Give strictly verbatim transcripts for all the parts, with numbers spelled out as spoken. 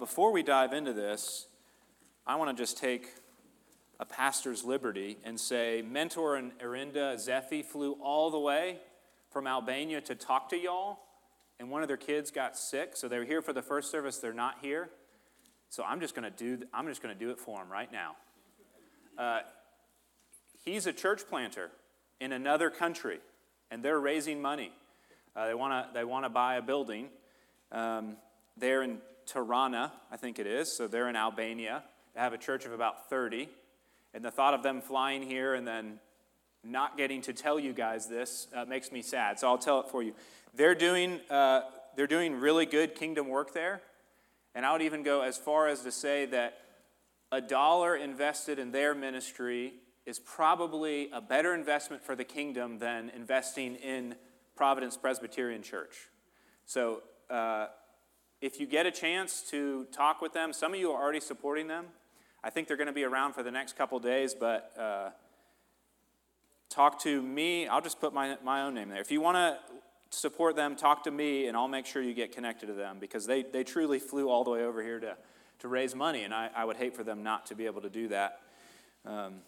before we dive into this, I want to just take a pastor's liberty and say Mentor and Arinda Zethi flew all the way from Albania to talk to y'all, and one of their kids got sick, so they were here for the first service. They're not here, so I'm just going to do. I'm just going to do it for them right now. Uh, he's a church planter in another country, and they're raising money. Uh, they want to. They want to buy a building. Um, they're in Tirana, I think it is. So they're in Albania. They have a church of about thirty. And the thought of them flying here and then not getting to tell you guys this uh, makes me sad. So I'll tell it for you. They're doing uh, they're doing really good kingdom work there. And I would even go as far as to say that a dollar invested in their ministry is probably a better investment for the kingdom than investing in Providence Presbyterian Church. So uh, if you get a chance to talk with them, some of you are already supporting them. I think they're going to be around for the next couple days, but uh, talk to me. I'll just put my, my own name there. If you want to support them, talk to me, and I'll make sure you get connected to them, because they, they truly flew all the way over here to, to raise money, and I, I would hate for them not to be able to do that. Um,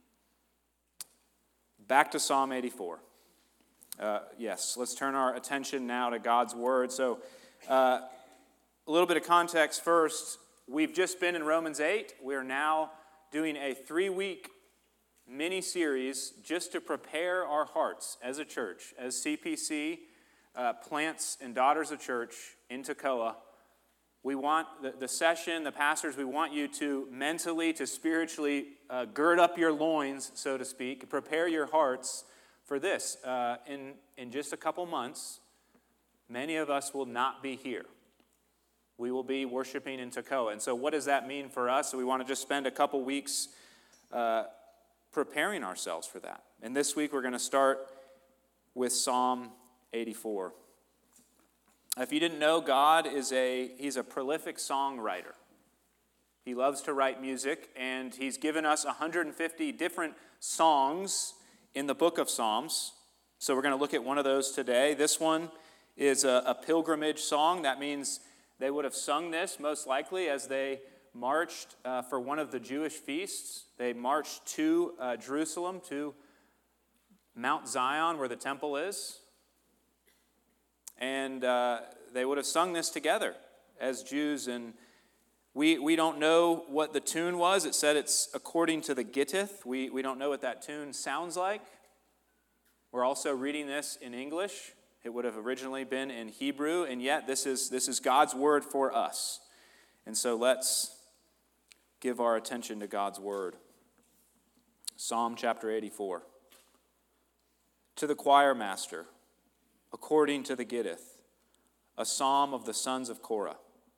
back to Psalm eighty-four. Uh, yes, let's turn our attention now to God's Word. So uh, a little bit of context first. We've just been in Romans eight. We're now doing a three-week mini-series just to prepare our hearts as a church, as C P C, uh, Plants and Daughters of Church in Toccoa. We want the, the session, the pastors, we want you to mentally, to spiritually uh, gird up your loins, so to speak, prepare your hearts for this. Uh, in, in just a couple months, many of us will not be here. We will be worshiping in Toccoa. And so what does that mean for us? So we want to just spend a couple weeks uh, preparing ourselves for that. And this week we're going to start with Psalm eighty-four. If you didn't know, God is a, he's a prolific songwriter. He loves to write music, and he's given us one hundred fifty different songs in the book of Psalms. So we're going to look at one of those today. This one is a, a pilgrimage song. That means they would have sung this, most likely, as they marched uh, for one of the Jewish feasts. They marched to uh, Jerusalem, to Mount Zion, where the temple is. And uh, they would have sung this together as Jews. And we we don't know what the tune was. It said it's according to the Gittith. We, we don't know what that tune sounds like. We're also reading this in English. It would have originally been in Hebrew, and yet this is this is God's word for us. And so let's give our attention to God's word. Psalm chapter eighty-four. To the choir master, according to the Gittith, a psalm of the sons of Korah.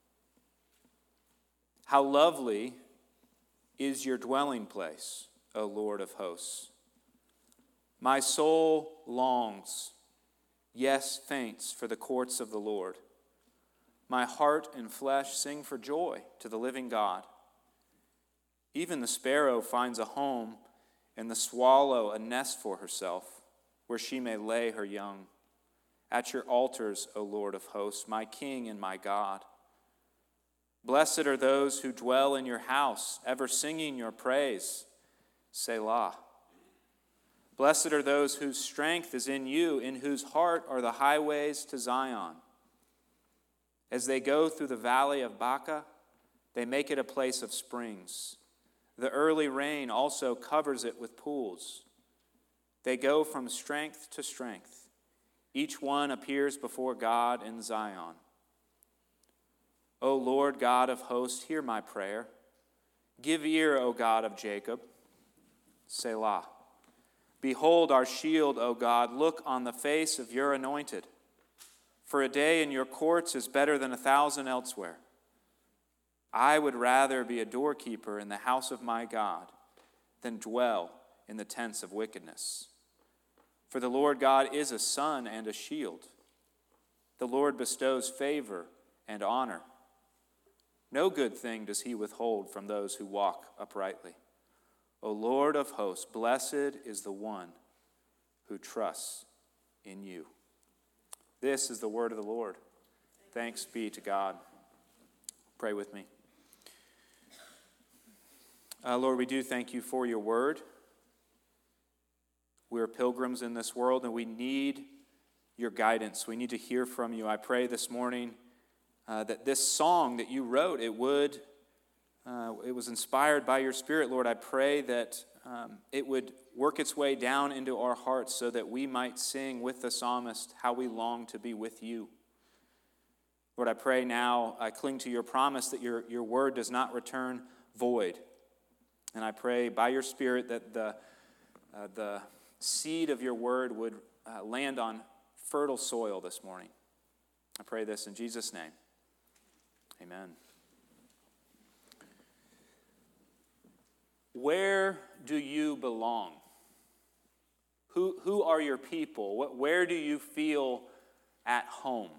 How lovely is your dwelling place, O Lord of hosts. My soul longs, yes, faints for the courts of the Lord. My heart and flesh sing for joy to the living God. Even the sparrow finds a home, and the swallow a nest for herself, where she may lay her young. At your altars, O Lord of hosts, my King and my God. Blessed are those who dwell in your house, ever singing your praise. Selah. Blessed are those whose strength is in you, in whose heart are the highways to Zion. As they go through the valley of Baca, they make it a place of springs. The early rain also covers it with pools. They go from strength to strength. Each one appears before God in Zion. O Lord God of hosts, hear my prayer. Give ear, O God of Jacob. Selah. Behold our shield, O God. Look on the face of your anointed. For a day in your courts is better than a thousand elsewhere. I would rather be a doorkeeper in the house of my God than dwell in the tents of wickedness. For the Lord God is a sun and a shield. The Lord bestows favor and honor. No good thing does he withhold from those who walk uprightly. O Lord of hosts, blessed is the one who trusts in you. This is the word of the Lord. Thanks be to God. Pray with me. Uh, Lord, we do thank you for your word. We are pilgrims in this world, and we need your guidance. We need to hear from you. I pray this morning uh, that this song that you wrote, it would, uh, it was inspired by your Spirit, Lord. I pray that um, it would work its way down into our hearts so that we might sing with the psalmist how we long to be with you. Lord, I pray now, I cling to your promise that your, your word does not return void. And I pray by your Spirit that the, uh, the seed of your word would uh, land on fertile soil this morning. I pray this in Jesus' name. Amen. Where do you belong? Who, who are your people? What, where do you feel at home?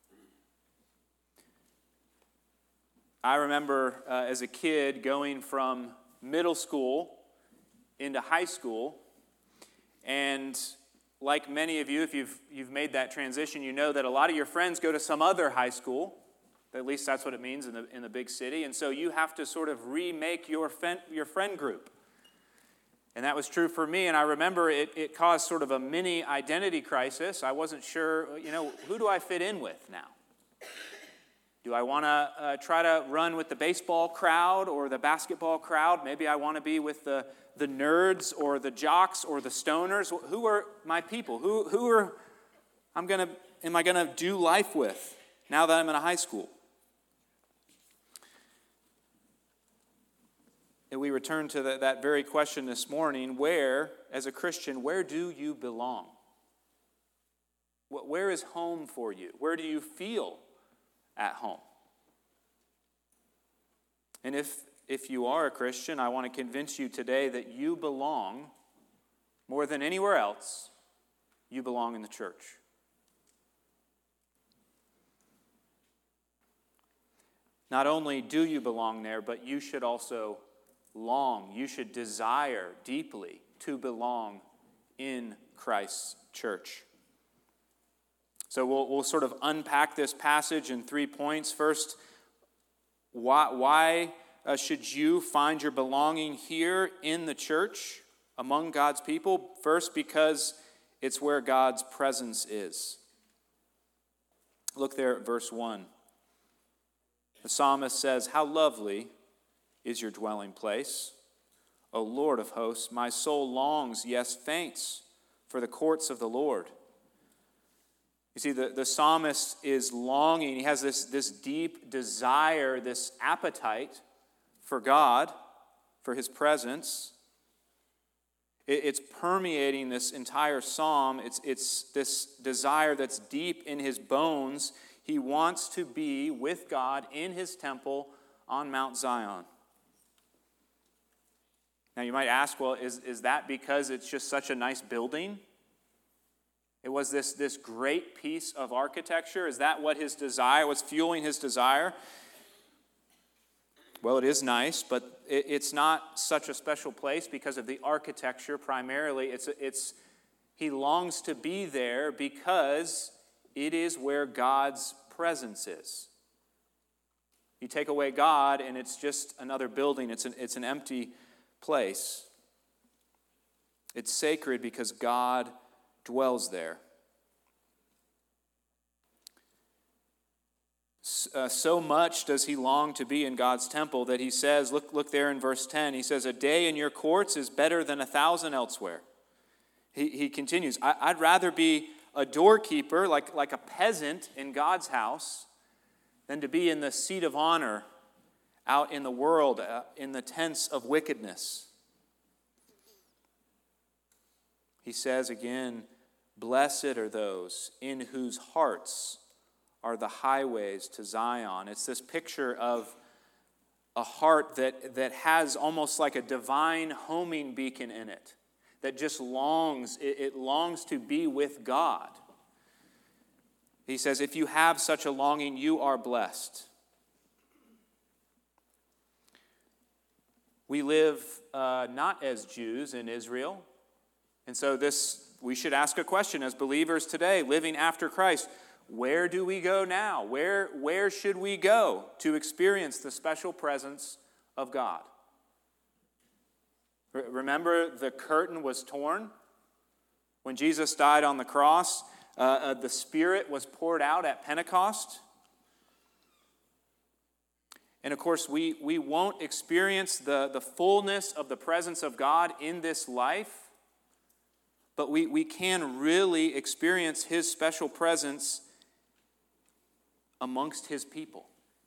I remember uh, as a kid going from middle school into high school, and like many of you, if you've you've made that transition, you know that a lot of your friends go to some other high school. At least that's what it means in the in the big city, and so you have to sort of remake your friend, your friend group. And that was true for me, and I remember it, it caused sort of a mini identity crisis. I wasn't sure, you know, who do I fit in with now? Do I want to uh, try to run with the baseball crowd or the basketball crowd? Maybe I want to be with the, the nerds or the jocks or the stoners. Who are my people? Who who are I'm gonna am I gonna do life with now that I'm in a high school? And we return to the, that very question this morning: where, as a Christian, where do you belong? Where is home for you? Where do you feel at home? And if if you are a Christian, I want to convince you today that you belong, more than anywhere else, you belong in the church. Not only do you belong there, but you should also long, you should desire deeply to belong in Christ's church. So we'll, we'll sort of unpack this passage in three points. First, why, why uh, should you find your belonging here in the church among God's people? First, because it's where God's presence is. Look there at verse one. The psalmist says, "How lovely is your dwelling place, O Lord of hosts. My soul longs, yes, faints, for the courts of the Lord." You see, the, the psalmist is longing. He has this, this deep desire, this appetite for God, for his presence. It, it's permeating this entire psalm. It's, it's this desire that's deep in his bones. He wants to be with God in his temple on Mount Zion. Now you might ask, well, is, is that because it's just such a nice building? It was this, this great piece of architecture. Is that what his desire, what's fueling his desire? Well, it is nice, but it, it's not such a special place because of the architecture primarily. It's, it's he longs to be there because it is where God's presence is. You take away God and it's just another building. It's an, it's an empty place. It's sacred because God dwells there. Uh, so much does he long to be in God's temple that he says, look, look there in verse ten, he says, "A day in your courts is better than a thousand elsewhere." He, he continues, I, I'd rather be a doorkeeper, like, like a peasant in God's house, than to be in the seat of honor out in the world, uh, in the tents of wickedness. He says again, "Blessed are those in whose hearts are the highways to Zion." It's this picture of a heart that, that has almost like a divine homing beacon in it, that just longs, it, it longs to be with God. He says, if you have such a longing, you are blessed. We live uh, not as Jews in Israel, and so this we should ask a question as believers today, living after Christ. where do we go now? Where, where should we go to experience the special presence of God? Re- remember, the curtain was torn when Jesus died on the cross. Uh, uh, the Spirit was poured out at Pentecost. And of course, we, we won't experience the, the fullness of the presence of God in this life, but we, we can really experience His special presence amongst His people.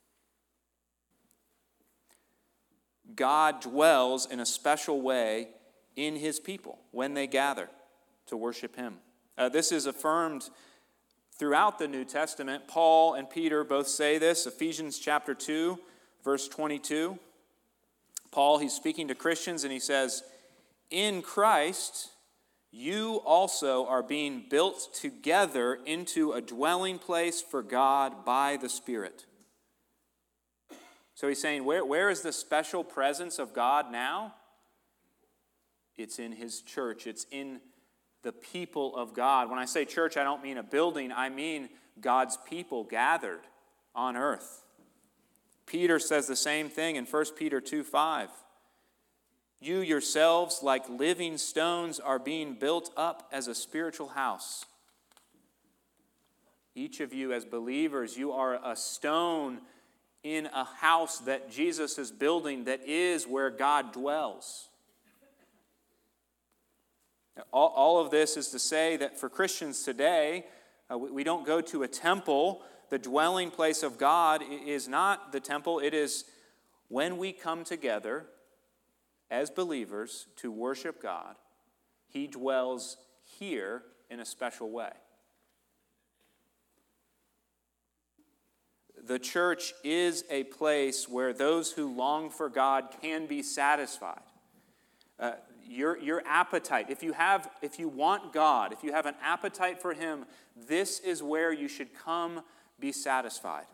God dwells in a special way in His people when they gather to worship Him. Uh, this is affirmed throughout the New Testament. Paul and Peter both say this. Ephesians chapter two, verse twenty-two. Paul, he's speaking to Christians, and he says, "In Christ, you also are being built together into a dwelling place for God by the Spirit." So he's saying, where, where is the special presence of God now? It's in His church. It's in the people of God. When I say church, I don't mean a building. I mean God's people gathered on earth. Peter says the same thing in First Peter two five. "You yourselves, like living stones, are being built up as a spiritual house." Each of you as believers, you are a stone in a house that Jesus is building that is where God dwells. All, all of this is to say that for Christians today, uh, we, we don't go to a temple. The dwelling place of God is not the temple. It is when we come together as believers to worship God, He dwells here in a special way. The church is a place where those who long for God can be satisfied. Uh, your, your appetite, if you have, if you want God, if you have an appetite for Him, this is where you should come be satisfied.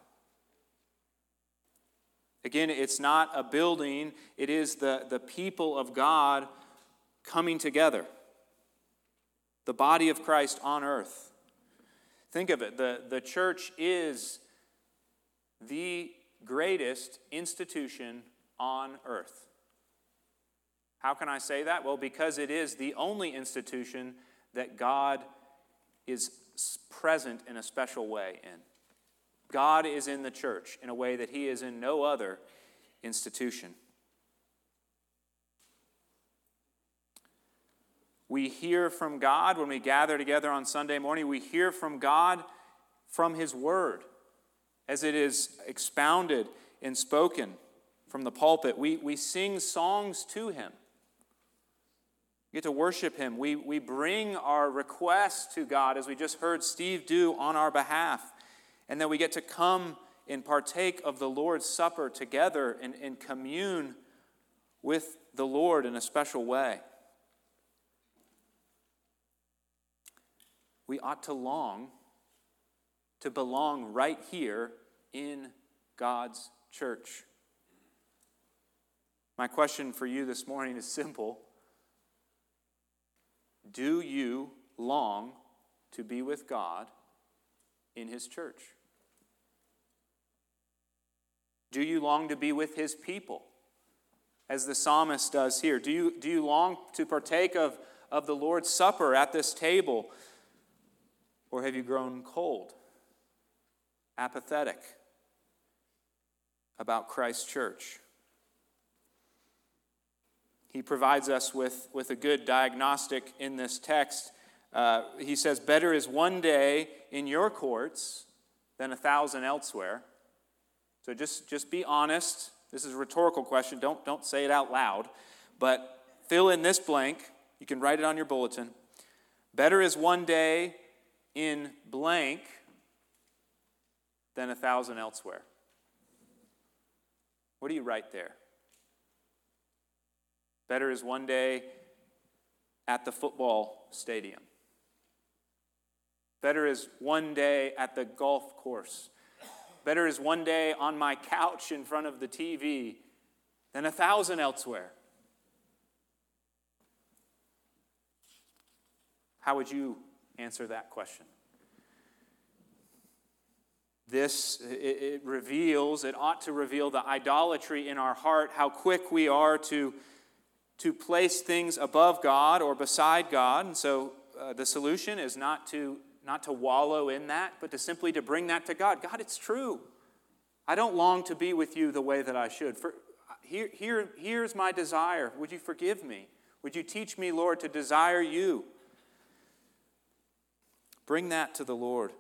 Again, it's not a building, it is the, the people of God coming together. The body of Christ on earth. Think of it, the, the church is the greatest institution on earth. How can I say that? Well, because it is the only institution that God is present in a special way in. God is in the church in a way that He is in no other institution. We hear from God when we gather together on Sunday morning. We hear from God from His Word as it is expounded and spoken from the pulpit. We, we sing songs to Him. We get to worship Him. We, we bring our requests to God, as we just heard Steve do on our behalf. And then we get to come and partake of the Lord's Supper together and, and commune with the Lord in a special way. We ought to long to belong right here in God's church. My question for you this morning is simple. Do you long to be with God in His church? Do you long to be with His people, as the psalmist does here? Do you, do you long to partake of, of the Lord's Supper at this table? Or have you grown cold, apathetic about Christ's church? He provides us with, with a good diagnostic in this text. Uh, he says, "Better is one day in your courts than a thousand elsewhere." So just, just be honest. This is a rhetorical question. Don't, don't say it out loud. But fill in this blank. You can write it on your bulletin. Better is one day in blank than a thousand elsewhere. What do you write there? Better is one day at the football stadium. Better is one day at the golf course. Better is one day on my couch in front of the T V than a thousand elsewhere. How would you answer that question? this, it, it reveals, it ought to reveal the idolatry in our heart, how quick we are to, to place things above God or beside God. And so uh, the solution is not to, not to wallow in that, but to simply to bring that to God. God, it's true. I don't long to be with you the way that I should. For, here, here, here's my desire. Would you forgive me? Would you teach me, Lord, to desire you? Bring that to the Lord.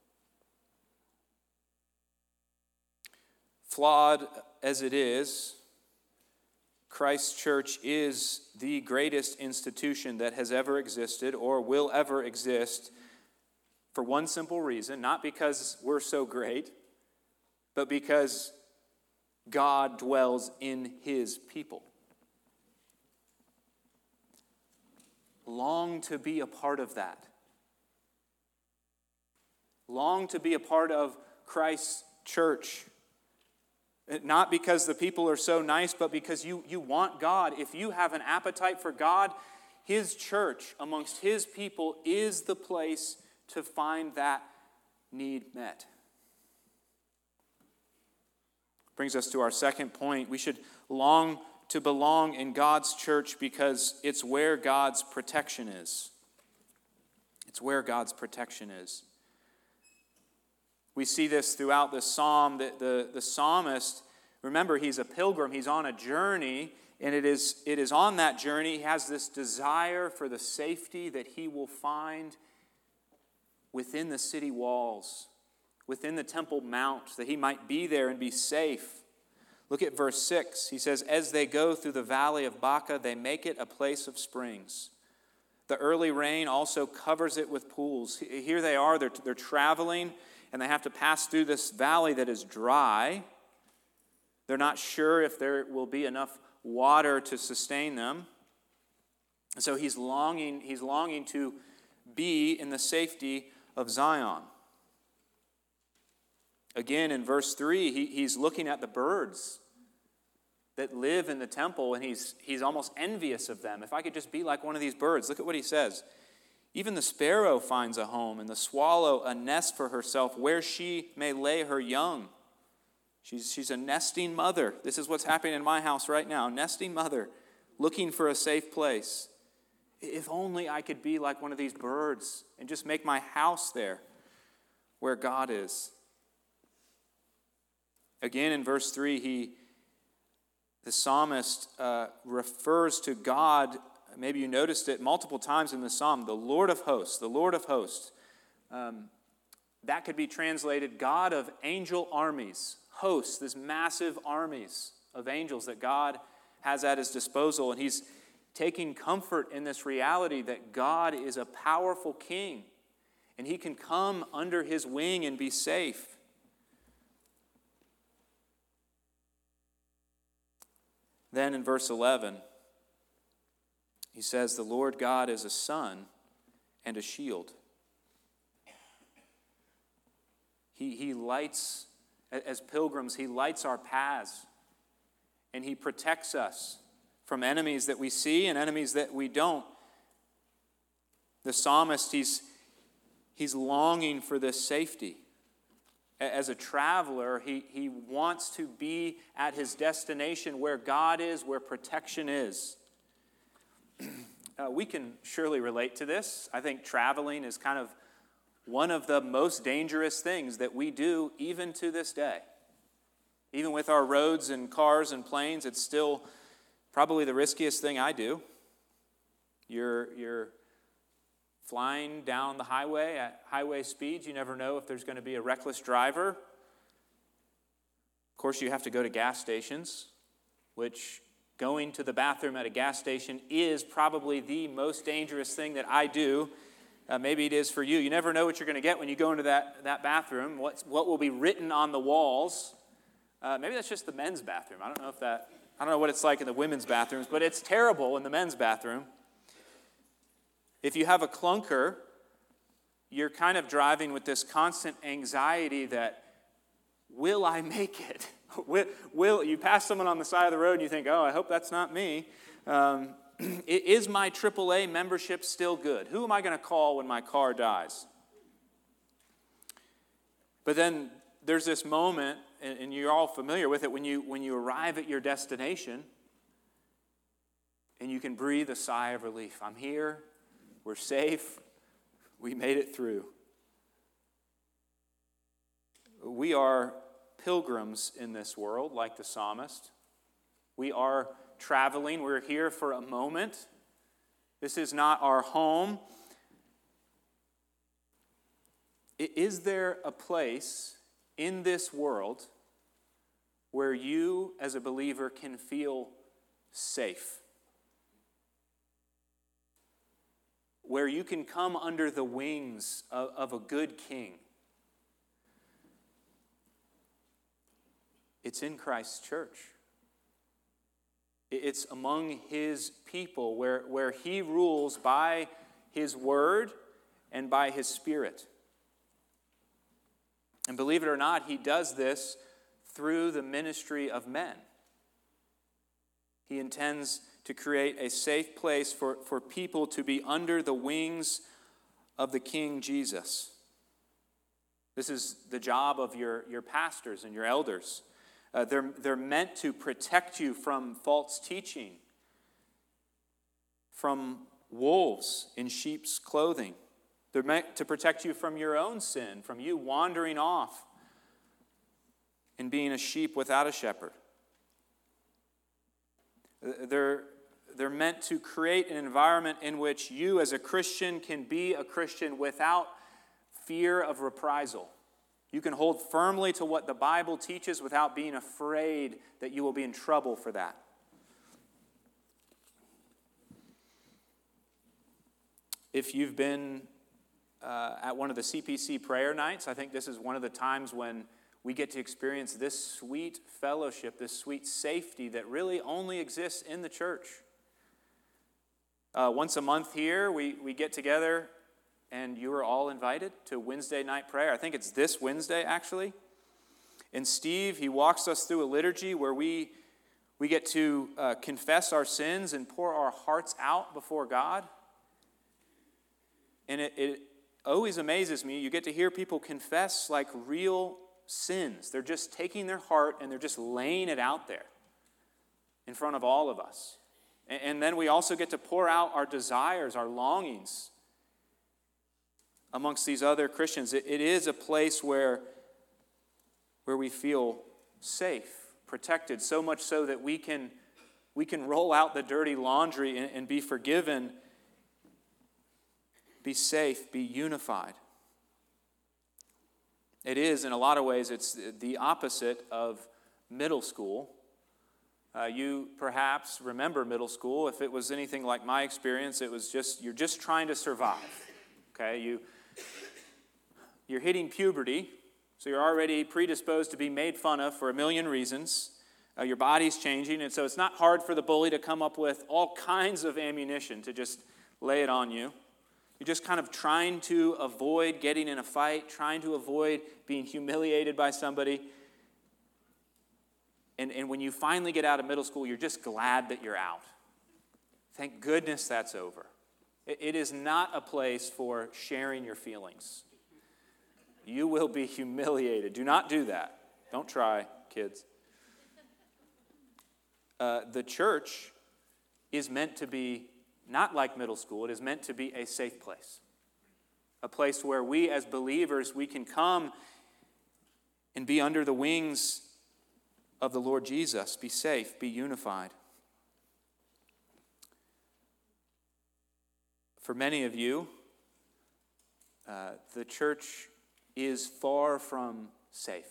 Flawed as it is, Christ's church is the greatest institution that has ever existed or will ever exist for one simple reason, not because we're so great, but because God dwells in his people. Long to be a part of that. Long to be a part of Christ's church. Not because the people are so nice, but because you, you want God. If you have an appetite for God, his church amongst his people is the place to find that need met. Brings us to our second point. We should long to belong in God's church because it's where God's protection is. It's where God's protection is. We see this throughout the psalm. The, the, the psalmist, remember, he's a pilgrim. He's on a journey, and it is, it is on that journey he has this desire for the safety that he will find within the city walls, within the Temple Mount, that he might be there and be safe. Look at verse six. He says, as they go through the valley of Baca, they make it a place of springs. The early rain also covers it with pools. Here they are, they're, they're traveling, and they have to pass through this valley that is dry. They're not sure if there will be enough water to sustain them. And so he's longing, he's longing to be in the safety of Zion. Again, in verse three, he, he's looking at the birds that live in the temple, and he's, he's almost envious of them. If I could just be like one of these birds. Look at what he says. Even the sparrow finds a home, and the swallow a nest for herself where she may lay her young. She's, she's a nesting mother. This is what's happening in my house right now. Nesting mother, looking for a safe place. If only I could be like one of these birds and just make my house there where God is. Again, in verse three, he, the psalmist uh, refers to God. Maybe you noticed it multiple times in the psalm. The Lord of hosts, the Lord of hosts. Um, that could be translated God of angel armies, hosts, this massive armies of angels that God has at his disposal. And he's taking comfort in this reality that God is a powerful king, and he can come under his wing and be safe. Then in verse eleven, he says, the Lord God is a sun and a shield. He, he lights, as pilgrims, he lights our paths, and he protects us from enemies that we see and enemies that we don't. The psalmist, he's, he's longing for this safety. As a traveler, he, he wants to be at his destination where God is, where protection is. Uh, we can surely relate to this. I think traveling is kind of one of the most dangerous things that we do even to this day. Even with our roads and cars and planes, it's still probably the riskiest thing I do. You're, you're flying down the highway at highway speeds. You never know if there's going to be a reckless driver. Of course, you have to go to gas stations, which going to the bathroom at a gas station is probably the most dangerous thing that I do. Uh, maybe it is for you. You never know what you're going to get when you go into that, that bathroom, what's, what will be written on the walls. Uh, maybe that's just the men's bathroom. I don't know if that, I don't know what it's like in the women's bathrooms, but it's terrible in the men's bathroom. If you have a clunker, you're kind of driving with this constant anxiety that, will I make it? will, will you pass someone on the side of the road and you think, oh, I hope that's not me. Um, is my triple A membership still good? Who am I going to call when my car dies? But then there's this moment, and, and you're all familiar with it, when you when you arrive at your destination and you can breathe a sigh of relief. I'm here. We're safe. We made it through. We are pilgrims in this world, like the psalmist. We are traveling. We're here for a moment. This is not our home. Is there a place in this world where you, as a believer, can feel safe? Where you can come under the wings of, of a good king? It's in Christ's church. It's among his people where, where he rules by his word and by his spirit. And believe it or not, he does this through the ministry of men. He intends to create a safe place for, for people to be under the wings of the King Jesus. This is the job of your, your pastors and your elders. Uh, they're, they're meant to protect you from false teaching, from wolves in sheep's clothing. They're meant to protect you from your own sin, from you wandering off and being a sheep without a shepherd. They're, they're meant to create an environment in which you as a Christian can be a Christian without fear of reprisal. You can hold firmly to what the Bible teaches without being afraid that you will be in trouble for that. If you've been uh, at one of the C P C prayer nights, I think this is one of the times when we get to experience this sweet fellowship, this sweet safety that really only exists in the church. Uh, once a month here, we, we get together, and you are all invited to Wednesday night prayer. I think it's this Wednesday, actually. And Steve, he walks us through a liturgy where we, we get to uh, confess our sins and pour our hearts out before God. And it, it always amazes me. You get to hear people confess like real sins. They're just taking their heart and they're just laying it out there in front of all of us. And, and then we also get to pour out our desires, our longings amongst these other Christians. It, it is a place where, where we feel safe, protected, so much so that we can, we can roll out the dirty laundry and, and be forgiven, be safe, be unified. It is, in a lot of ways, it's the opposite of middle school. Uh, you perhaps remember middle school. If it was anything like my experience, it was just, you're just trying to survive. Okay, you, you're hitting puberty, so you're already predisposed to be made fun of for a million reasons. Uh, your body's changing, and so it's not hard for the bully to come up with all kinds of ammunition to just lay it on you. You're just kind of trying to avoid getting in a fight, trying to avoid being humiliated by somebody. And, and when you finally get out of middle school, you're just glad that you're out. Thank goodness that's over. It, it is not a place for sharing your feelings. You will be humiliated. Do not do that. Don't try, kids. Uh, the church is meant to be not like middle school. It is meant to be a safe place. A place where we as believers, we can come and be under the wings of the Lord Jesus. Be safe, be unified. For many of you, uh, the church is far from safe.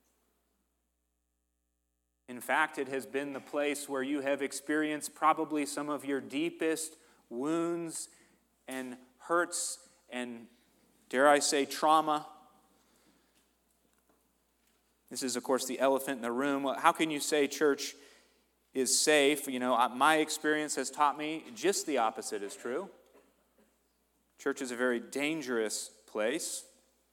In fact, it has been the place where you have experienced probably some of your deepest wounds and hurts and, dare I say, trauma. This is, of course, the elephant in the room. How can you say church is safe? You know, my experience has taught me just the opposite is true. Church is a very dangerous place.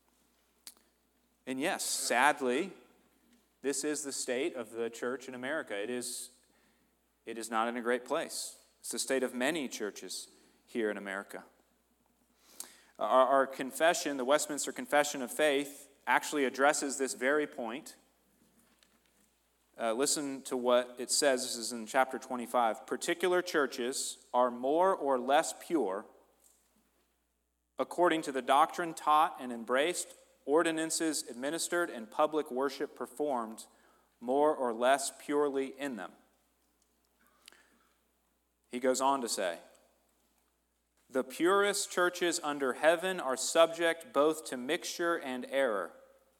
And yes, sadly, this is the state of the church in America. It is, it is not in a great place. It's the state of many churches here in America. Our, our confession, the Westminster Confession of Faith, actually addresses this very point. Uh, listen to what it says. This is in chapter twenty-five. Particular churches are more or less pure according to the doctrine taught and embraced, ordinances administered, and public worship performed more or less purely in them. He goes on to say, the purest churches under heaven are subject both to mixture and error.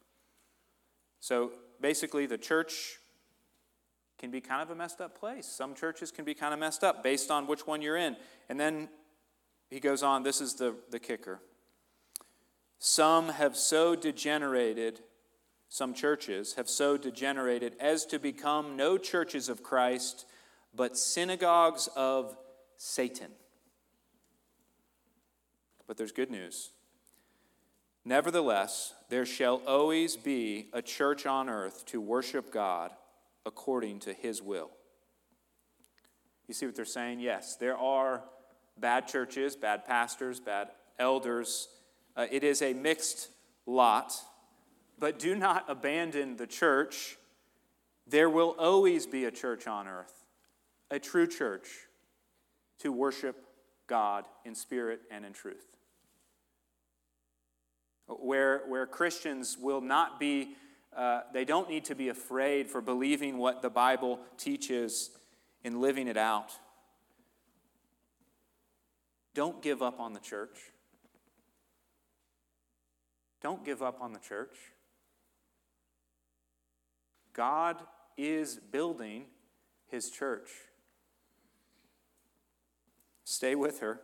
So basically, the church can be kind of a messed up place. Some churches can be kind of messed up based on which one you're in. And then he goes on, this is the, the kicker. Some have so degenerated, some churches have so degenerated as to become no churches of Christ, but synagogues of Satan. But there's good news. Nevertheless, there shall always be a church on earth to worship God according to his will. You see what they're saying? Yes, there are bad churches, bad pastors, bad elders. Uh, it is a mixed lot. But do not abandon the church. There will always be a church on earth, a true church, to worship God in spirit and in truth. Where, where Christians will not be, uh, they don't need to be afraid for believing what the Bible teaches and living it out. Don't give up on the church. Don't give up on the church. God is building his church. Stay with her.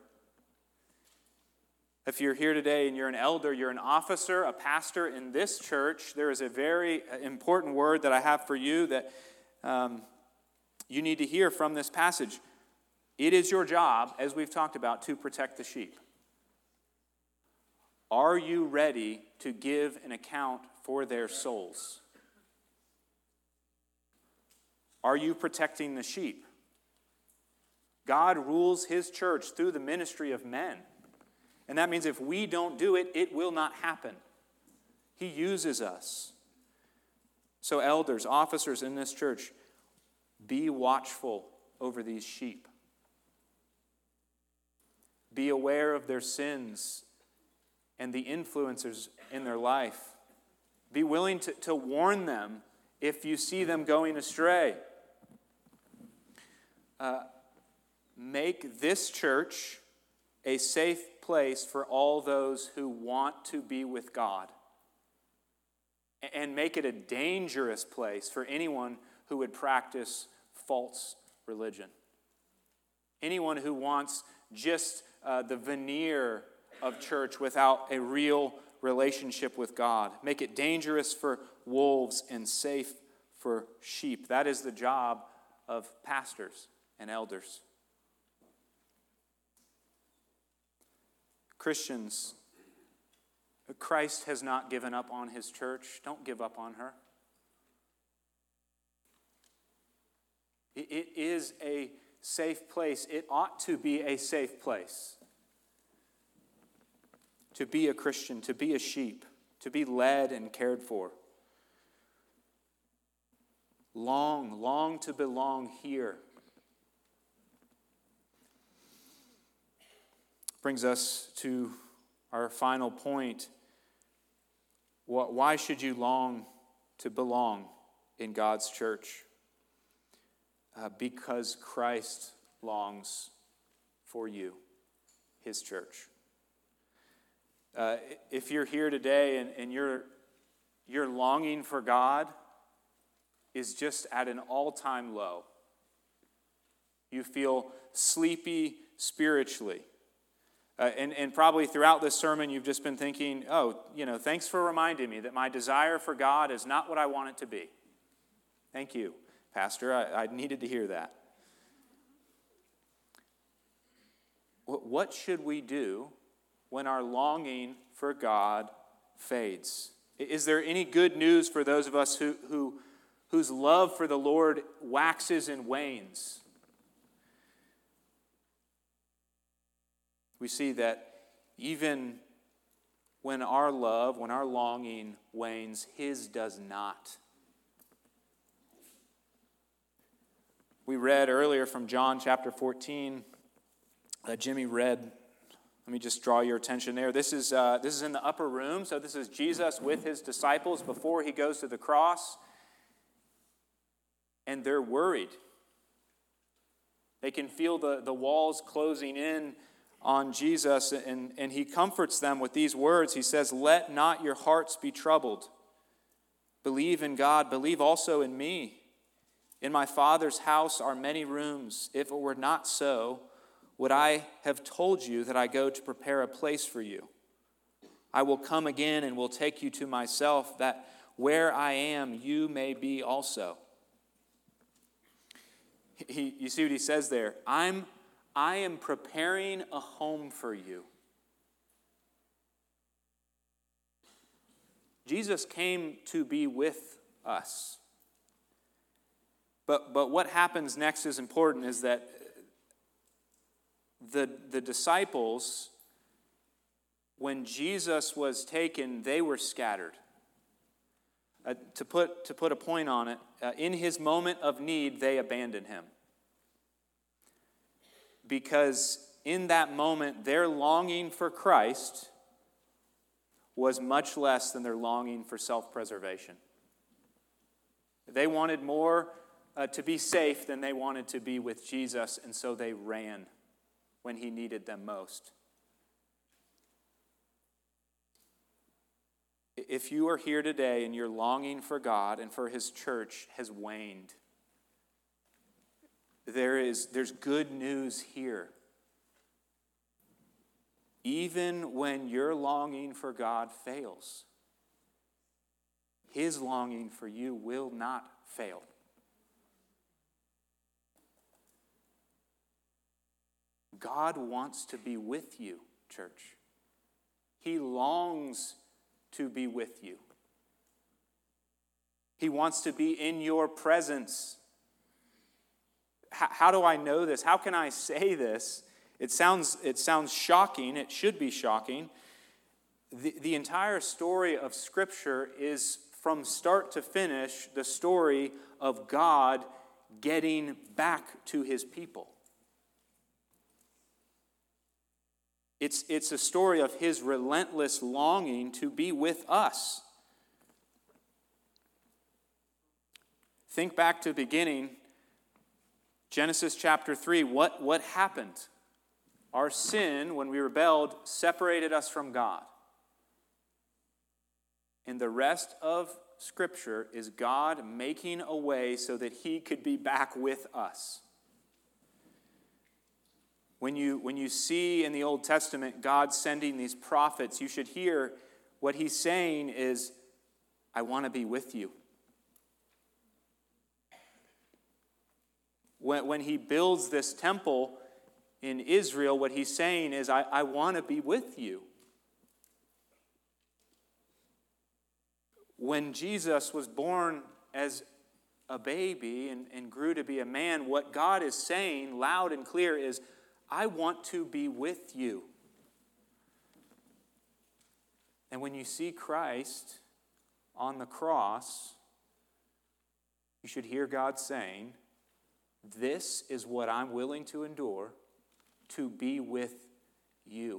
If you're here today and you're an elder, you're an officer, a pastor in this church, there is a very important word that I have for you that um, you need to hear from this passage. It is your job, as we've talked about, to protect the sheep. Are you ready to give an account for their souls? Are you protecting the sheep? God rules his church through the ministry of men. And that means if we don't do it, it will not happen. He uses us. So elders, officers in this church, be watchful over these sheep. Be aware of their sins and the influencers in their life. Be willing to, to warn them if you see them going astray. Uh, make this church a safe place for all those who want to be with God. And make it a dangerous place for anyone who would practice false religion. Anyone who wants just uh, the veneer of church without a real relationship with God. Make it dangerous for wolves and safe for sheep. That is the job of pastors and elders. Christians, Christ has not given up on his church. Don't give up on her. It is a safe place. It ought to be a safe place. To be a Christian, to be a sheep, to be led and cared for. Long, long to belong here. Brings us to our final point. Why should you long to belong in God's church? Uh, because Christ longs for you, his church. Uh, if you're here today and, and your, your longing for God is just at an all-time low, you feel sleepy spiritually, Uh, and, and probably throughout this sermon, you've just been thinking, oh, you know, thanks for reminding me that my desire for God is not what I want it to be. Thank you, Pastor. I, I needed to hear that. What, what should we do when our longing for God fades? Is there any good news for those of us who, who whose love for the Lord waxes and wanes? We see that even when our love, when our longing wanes, his does not. We read earlier from John chapter fourteen, uh, Jimmy read, let me just draw your attention there. This is, uh, this is in the upper room, so this is Jesus with his disciples before he goes to the cross, and they're worried. They can feel the, the walls closing in on Jesus, and, and he comforts them with these words. He says, "Let not your hearts be troubled. Believe in God, believe also in me. In my Father's house are many rooms. If it were not so, would I have told you that I go to prepare a place for you? I will come again and will take you to myself, that where I am, you may be also." He, you see what he says there? I'm, I am preparing a home for you. Jesus came to be with us. But, but what happens next is important, is that the, the disciples, when Jesus was taken, they were scattered. Uh, to put to put a point on it, uh, in his moment of need, they abandoned him. Because in that moment, their longing for Christ was much less than their longing for self-preservation. They wanted more uh, to be safe than they wanted to be with Jesus, and so they ran when he needed them most. If you are here today and your longing for God and for his church has waned, there is there's good news here. Even when your longing for God fails, his longing for you will not fail. God wants to be with you, church. He longs to be with you. He wants to be in your presence. How, how do I know this? How can I say this? It sounds, it sounds shocking. It should be shocking. The, the entire story of Scripture is, from start to finish, the story of God getting back to his people. It's, it's a story of his relentless longing to be with us. Think back to the beginning, Genesis chapter three. What, what happened? Our sin, when we rebelled, separated us from God. And the rest of Scripture is God making a way so that he could be back with us. When you, when you see in the Old Testament God sending these prophets, you should hear what he's saying is, I want to be with you. When, when he builds this temple in Israel, what he's saying is, I, I want to be with you. When Jesus was born as a baby and, and grew to be a man, what God is saying loud and clear is, I want to be with you. And when you see Christ on the cross, you should hear God saying, this is what I'm willing to endure to be with you.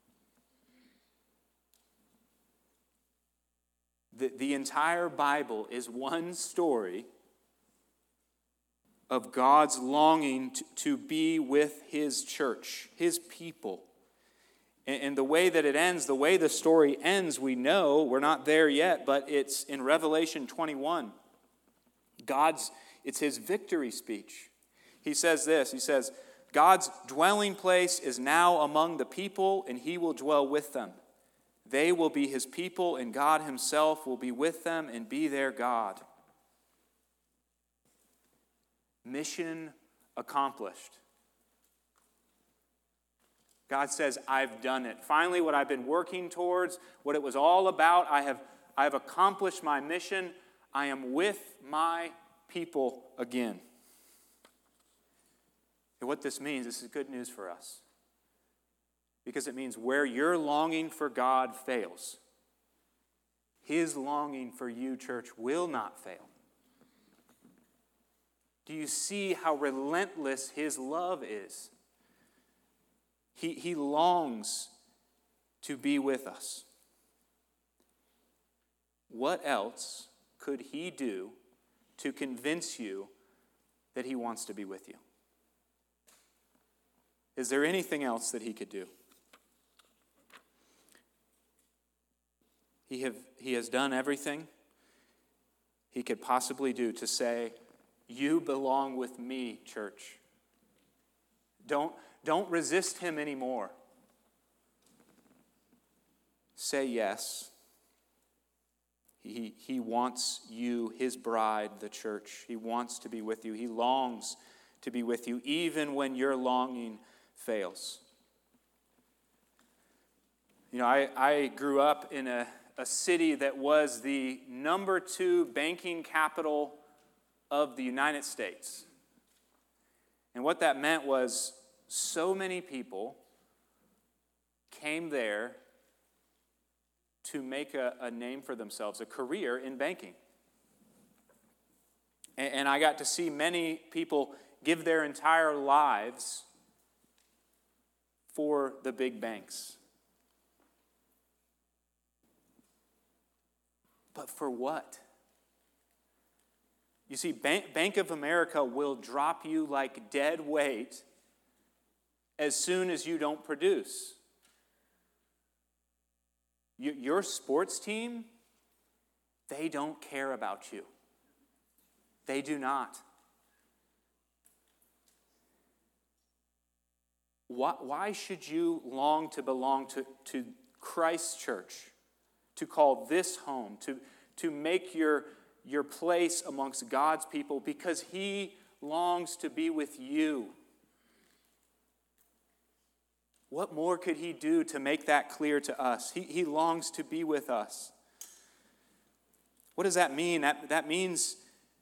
The, the entire Bible is one story of God's longing to, to be with his church, his people. And, and the way that it ends, the way the story ends, we know, we're not there yet, but it's in Revelation twenty-one. God's, it's his victory speech. He says this, he says, God's dwelling place is now among the people, and he will dwell with them. They will be his people, and God himself will be with them and be their God. Mission accomplished. God says, I've done it. Finally, what I've been working towards, what it was all about, I have, I have accomplished my mission. I am with my people again. And what this means, this is good news for us. Because it means where your longing for God fails, His longing for you, church, will not fail. Do you see how relentless His love is? He, he longs to be with us. What else could He do to convince you that He wants to be with you? Is there anything else that He could do? He, have, he has done everything He could possibly do to say, you belong with me, church. Don't, don't resist Him anymore. Say yes. He, he wants you, His bride, the church. He wants to be with you. He longs to be with you, even when your longing fails. You know, I, I grew up in a, a city that was the number two banking capital of the United States. And what that meant was so many people came there to make a, a name for themselves, a career in banking. And, and I got to see many people give their entire lives for the big banks. But for what? You see, Bank, Bank of America will drop you like dead weight as soon as you don't produce. You, your sports team, they don't care about you. They do not. Why, why should you long to belong to, to Christ's church, to call this home, to, to make your, your place amongst God's people? Because He longs to be with you. What more could He do to make that clear to us? He, he longs to be with us. What does that mean? That, that means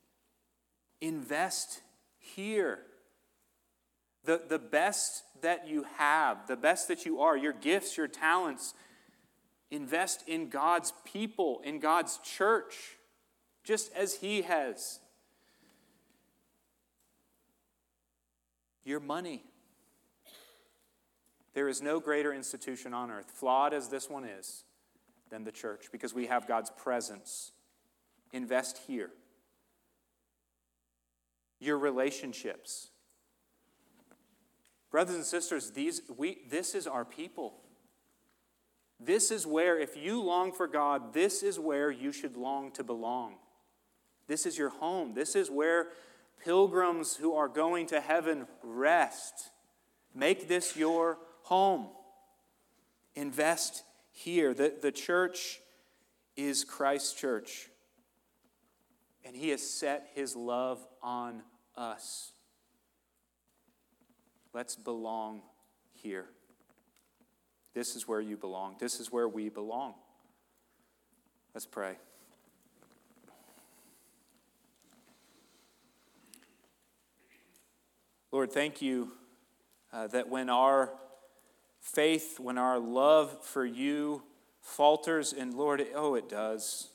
invest here. The, the best that you have, the best that you are, your gifts, your talents, invest in God's people, in God's church, just as He has. Your money. There is no greater institution on earth, flawed as this one is, than the church, because we have God's presence. Invest here. Your relationships. Brothers and sisters, these we this is our people. This is where, if you long for God, this is where you should long to belong. This is your home. This is where pilgrims who are going to heaven rest. Make this your home. Invest here. The, the church is Christ's church. And He has set His love on us. Let's belong here. This is where you belong. This is where we belong. Let's pray. Lord, thank you uh, that when our faith, when our love for you falters, and Lord, oh, it does,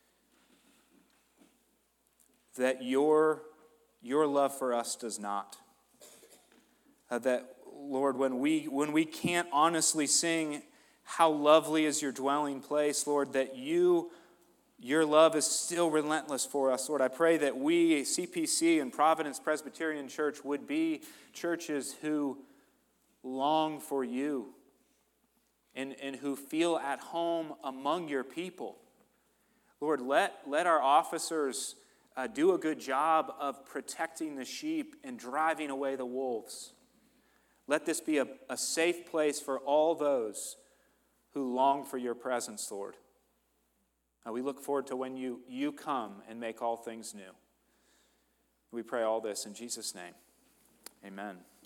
that your, your love for us does not. Uh, that, Lord, when we when we can't honestly sing, how lovely is your dwelling place, Lord, that you, your love is still relentless for us. Lord, I pray that we, C P C and Providence Presbyterian Church, would be churches who long for you and, and who feel at home among your people. Lord, let, let our officers uh, do a good job of protecting the sheep and driving away the wolves. Let this be a, a safe place for all those who long for your presence, Lord. Uh, we look forward to when you, you come and make all things new. We pray all this in Jesus' name. Amen.